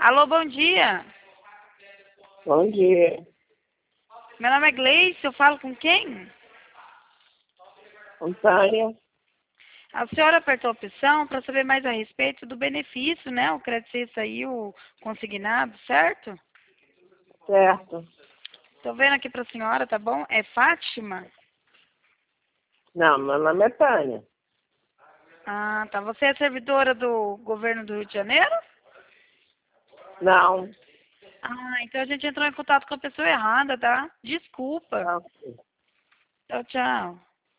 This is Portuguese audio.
Alô, bom dia. Bom dia, Meu nome é Gleice, eu falo com quem? Antônia. A senhora apertou a opção para saber mais a respeito do benefício, né? O crédito C saiu consignado, certo? Certo. Tô vendo aqui para a senhora, tá bom? É Fátima? Não, meu nome é Tânia. Ah, tá. Você é servidora do governo do Rio de Janeiro? Não. Ah, então a gente entrou em contato com a pessoa errada, tá? Desculpa. Não. Tchau, tchau.